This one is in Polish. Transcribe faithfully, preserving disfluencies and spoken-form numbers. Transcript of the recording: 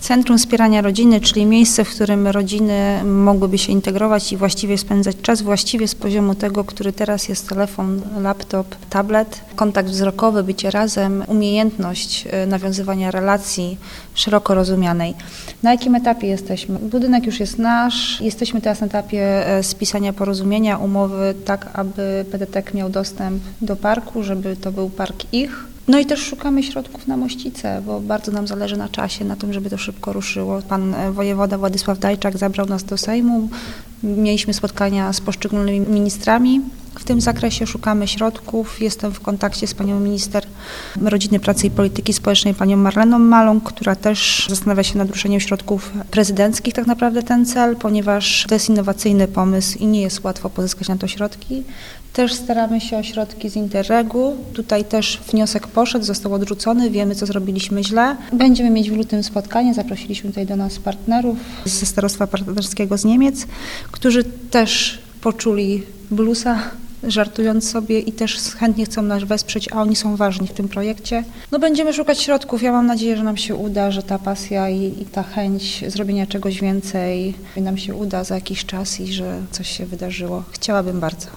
Centrum Wspierania Rodziny, czyli miejsce, w którym rodziny mogłyby się integrować i właściwie spędzać czas, właściwie z poziomu tego, który teraz jest telefon, laptop, tablet, kontakt wzrokowy, bycie razem, umiejętność nawiązywania relacji szeroko rozumianej. Na jakim etapie jesteśmy? Budynek już jest nasz, jesteśmy teraz na etapie spisania porozumienia, umowy, tak aby P D T K miał dostęp do parku, żeby to był park ich. No i też szukamy środków na Mościcę, bo bardzo nam zależy na czasie, na tym, żeby to szybko ruszyło. Pan wojewoda Władysław Dajczak zabrał nas do Sejmu, mieliśmy spotkania z poszczególnymi ministrami. W tym zakresie szukamy środków. Jestem w kontakcie z panią minister rodziny, pracy i polityki społecznej, panią Marleną Maląg, która też zastanawia się nad ruszeniem środków prezydenckich tak naprawdę ten cel, ponieważ to jest innowacyjny pomysł i nie jest łatwo pozyskać na to środki. Też staramy się o środki z Interregu. Tutaj też wniosek poszedł, został odrzucony, wiemy, co zrobiliśmy źle. Będziemy mieć w lutym spotkanie, zaprosiliśmy tutaj do nas partnerów ze Starostwa Partnerskiego z Niemiec, którzy też poczuli bluesa, żartując sobie i też chętnie chcą nas wesprzeć, a oni są ważni w tym projekcie. No będziemy szukać środków. Ja mam nadzieję, że nam się uda, że ta pasja i, i ta chęć zrobienia czegoś więcej nam się uda za jakiś czas i że coś się wydarzyło. Chciałabym bardzo.